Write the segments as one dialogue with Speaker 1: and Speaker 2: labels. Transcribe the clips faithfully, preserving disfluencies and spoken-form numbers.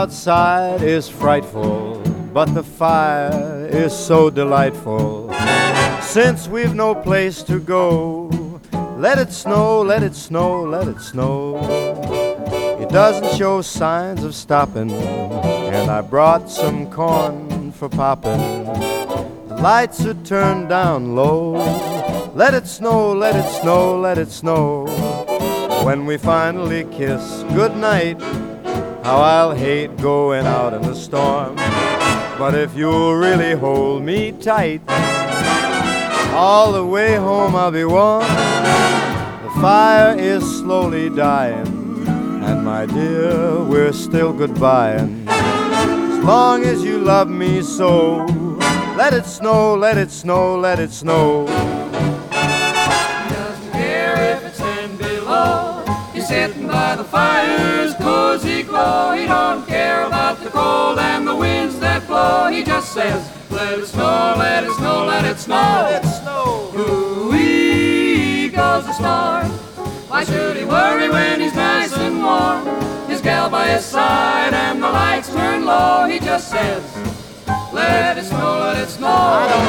Speaker 1: outside is frightful, but the fire is so delightful. Since we've no place to go, let it snow, let it snow, let it snow. It doesn't show signs of stopping, and I brought some corn for popping. The lights are turned down low. Let it snow, let it snow, let it snow. When we finally kiss goodnight, how I'll hate going out in the storm. But if you'll really hold me tight, all the way home I'll be warm. The fire is slowly dying, and my dear, we're still goodbying. As long as you love me so, let it snow, let it snow, let it snow.
Speaker 2: He doesn't care if it's ten below. He's sitting by the fire's cozy glow. He don't care about the cold and the winds that blow. He just says, let it snow, let it snow, let it snow.
Speaker 1: Let it snow.
Speaker 2: Ooh-wee goes the storm. Why should he worry when he's nice and warm? His gal by his side and the lights turn low. He just says, let it snow, let it snow.
Speaker 1: I don't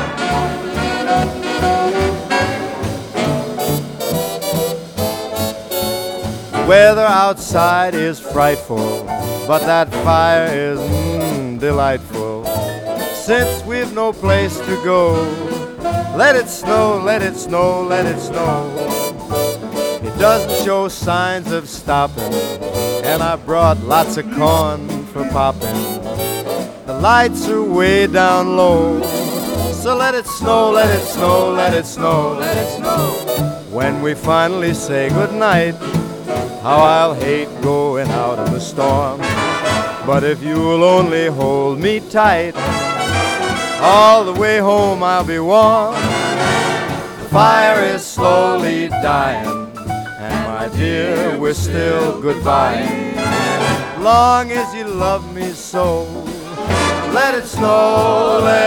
Speaker 1: care. The weather outside is frightful, but that fire is mm, delightful. Since we've no place to go, let it snow, let it snow, let it snow. It doesn't show signs of stopping, and I brought lots of corn for popping. The lights are way down low, so let it snow, let it snow, let it snow,
Speaker 2: Let it snow.
Speaker 1: When we finally say goodnight, how I'll hate going out in the storm. But if you'll only hold me tight, all the way home I'll be warm. The fire is slowly dying, and my dear, we're still goodbye. Long as you love me so, let it snow, let